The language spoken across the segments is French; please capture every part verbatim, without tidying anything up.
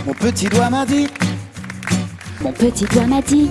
Mon petit doigt m'a dit. Mon petit doigt m'a dit.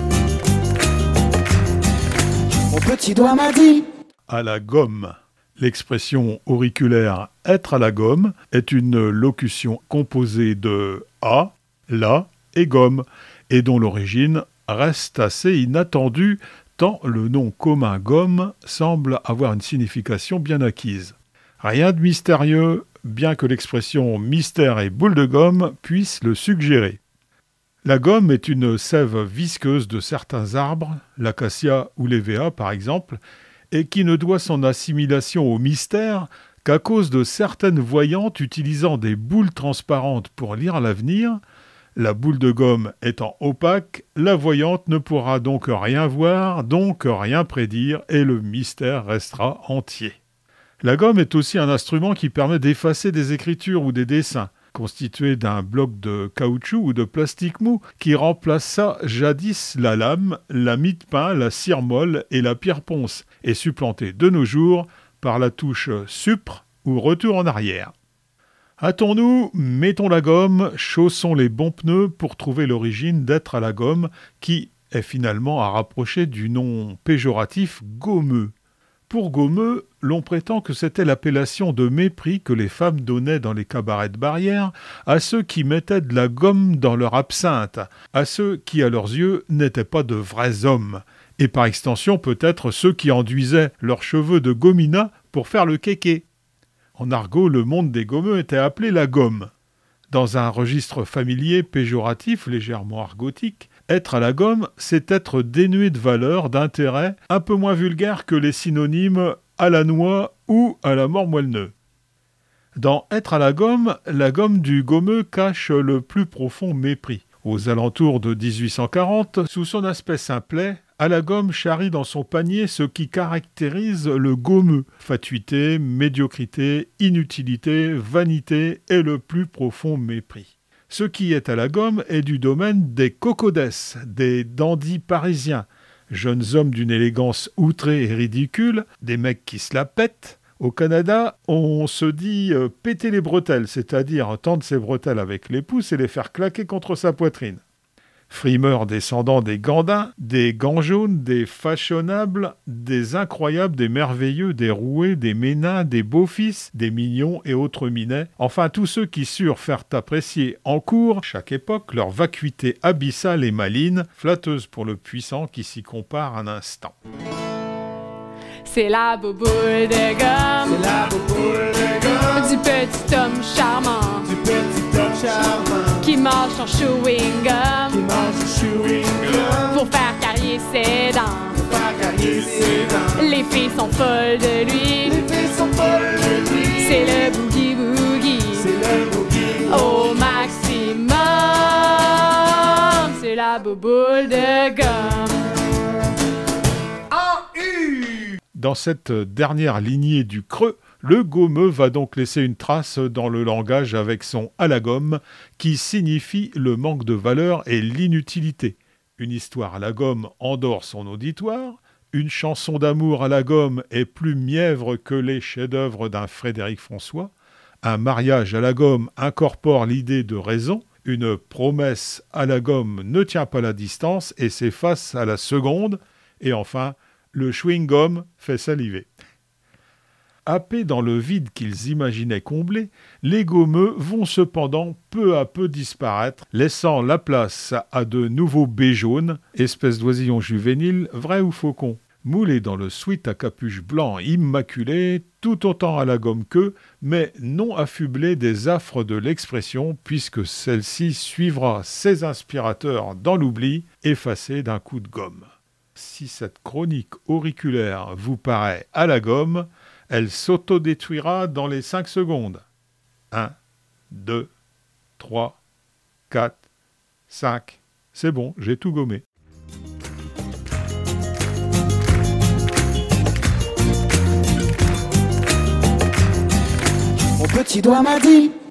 Mon petit doigt m'a dit. À la gomme. L'expression auriculaire « être à la gomme » est une locution composée de « à », « la » et « gomme » et dont l'origine reste assez inattendue tant le nom commun gomme semble avoir une signification bien acquise. Rien de mystérieux, bien que l'expression « mystère et boule de gomme » puisse le suggérer. La gomme est une sève visqueuse de certains arbres, l'acacia ou l'hévéa par exemple, et qui ne doit son assimilation au mystère qu'à cause de certaines voyantes utilisant des boules transparentes pour lire l'avenir. La boule de gomme étant opaque, la voyante ne pourra donc rien voir, donc rien prédire, et le mystère restera entier. La gomme est aussi un instrument qui permet d'effacer des écritures ou des dessins, constitué d'un bloc de caoutchouc ou de plastique mou qui remplaça jadis la lame, la mie de pain, la cire molle et la pierre ponce, et supplanté de nos jours par la touche supre ou retour en arrière. Hâtons-nous, mettons la gomme, chaussons les bons pneus pour trouver l'origine d'être à la gomme, qui est finalement à rapprocher du nom péjoratif gommeux. Pour gommeux, l'on prétend que c'était l'appellation de mépris que les femmes donnaient dans les cabarets de Barrière à ceux qui mettaient de la gomme dans leur absinthe, à ceux qui, à leurs yeux, n'étaient pas de vrais hommes, et par extension peut-être ceux qui enduisaient leurs cheveux de gomina pour faire le kéké. En argot, le monde des gommeux était appelé la gomme. Dans un registre familier péjoratif légèrement argotique, être à la gomme, c'est être dénué de valeur, d'intérêt, un peu moins vulgaire que les synonymes à la noix ou à la mort moelle-neu. Dans être à la gomme, la gomme du gommeux cache le plus profond mépris. Aux alentours de dix-huit cent quarante, sous son aspect simplet, à la gomme charrie dans son panier ce qui caractérise le gommeux, fatuité, médiocrité, inutilité, vanité et le plus profond mépris. Ce qui est à la gomme est du domaine des cocodès, des dandys parisiens, jeunes hommes d'une élégance outrée et ridicule, des mecs qui se la pètent. Au Canada, on se dit euh, péter les bretelles, c'est-à-dire tendre ses bretelles avec les pouces et les faire claquer contre sa poitrine. Frimeurs descendants des gandins, des gants jaunes, des fashionables, des incroyables, des merveilleux, des roués, des ménins, des beaux-fils, des mignons et autres minets, enfin tous ceux qui surent faire apprécier en cours, chaque époque, leur vacuité abyssale et maline, flatteuse pour le puissant qui s'y compare un instant. C'est la bouboule de gomme, C'est la bouboule de gomme du petit homme charmant, du petit homme charmant qui mange son chewing-gum qui mange du chewing-gum pour faire carrier ses dents. pour faire carrier ses dents. Les filles sont folles de lui, Les filles sont folles de lui. c'est le boogie-boogie C'est le boogie. au maximum. C'est la bouboule de gomme. Dans cette dernière lignée du creux, le gommeux va donc laisser une trace dans le langage avec son « à la gomme » qui signifie le manque de valeur et l'inutilité. Une histoire à la gomme endort son auditoire, une chanson d'amour à la gomme est plus mièvre que les chefs-d'œuvre d'un Frédéric François, un mariage à la gomme incorpore l'idée de raison, une promesse à la gomme ne tient pas la distance et s'efface à la seconde, et enfin, le chewing-gum fait saliver. Happés dans le vide qu'ils imaginaient combler, les gommeux vont cependant peu à peu disparaître, laissant la place à de nouveaux baies jaunes, espèces d'oisillons juvéniles, vrais ou faucons, moulés dans le sweat à capuche blanc immaculé, tout autant à la gomme qu'eux, mais non affublés des affres de l'expression, puisque celle-ci suivra ses inspirateurs dans l'oubli, effacés d'un coup de gomme. Si cette chronique auriculaire vous paraît à la gomme, elle s'autodétruira dans les cinq secondes. un, deux, trois, quatre, cinq. C'est bon, j'ai tout gommé. Mon petit doigt m'a dit.